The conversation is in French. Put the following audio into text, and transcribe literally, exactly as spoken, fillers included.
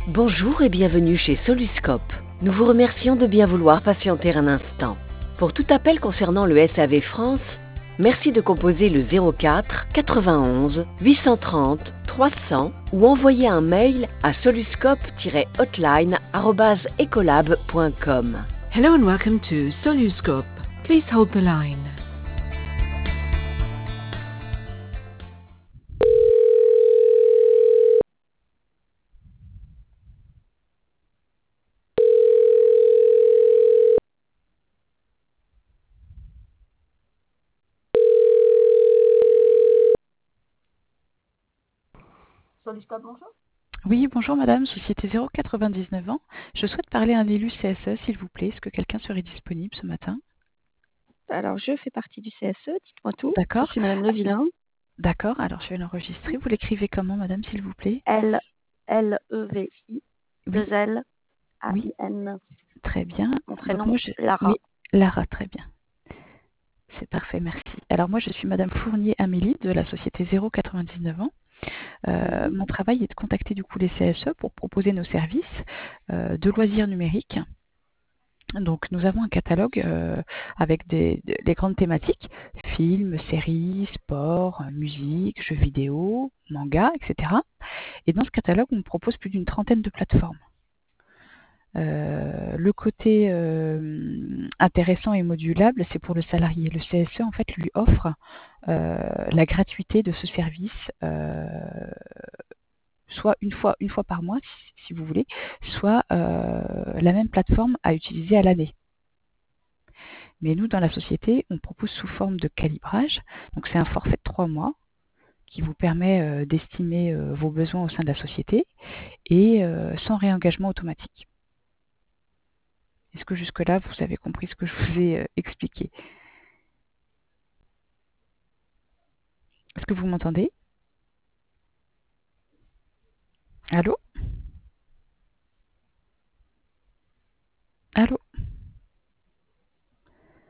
Bonjour et bienvenue chez Soluscope. Nous vous remercions de bien vouloir patienter un instant. Pour tout appel concernant le S A V France, merci de composer le zéro quatre quatre-vingt-onze huit cent trente trois cents ou envoyer un mail à soluscope-hotline arobase ecolab point com. Hello and welcome to Soluscope. Please hold the line. Soluscope, bonjour. Oui, bonjour madame, société zéro quatre-vingt-dix-neuf ans. Je souhaite parler à un élu C S E, s'il vous plaît. Est-ce que quelqu'un serait disponible ce matin? Alors, je fais partie du C S E, dites-moi tout. Je D'accord. suis Madame Levillain. D'accord, alors je vais l'enregistrer. Vous l'écrivez comment, madame, s'il vous plaît? L, L, E, V, I, Oui, deux L, A, oui, I, N. très bien. Mon Donc prénom, moi, je... Lara. Oui, Lara, très bien. C'est parfait, merci. Alors moi, je suis madame Fournier-Amélie de la société zéro quatre-vingt-dix-neuf ans. Euh, Mhm. mon travail est de contacter du coup les C S E pour proposer nos services euh, de loisirs numériques. Donc nous avons un catalogue euh, avec des, des- les grandes thématiques, films, séries, sport, euh, musique, jeux vidéo, manga, et cetera. Et dans ce catalogue, on propose plus d'une trentaine de plateformes. Euh, le côté euh, intéressant et modulable, c'est pour le salarié. Le C S E, en fait, lui offre euh, la gratuité de ce service, euh, soit une fois, une fois par mois, si, si vous voulez, soit euh, la même plateforme à utiliser à l'année. Mais nous, dans la société, on propose sous forme de calibrage. Donc c'est un forfait de trois mois qui vous permet euh, d'estimer euh, vos besoins au sein de la société et euh, sans réengagement automatique. Est-ce que jusque-là, vous avez compris ce que je vous ai euh, expliqué? Est-ce que vous m'entendez? Allô? Allô?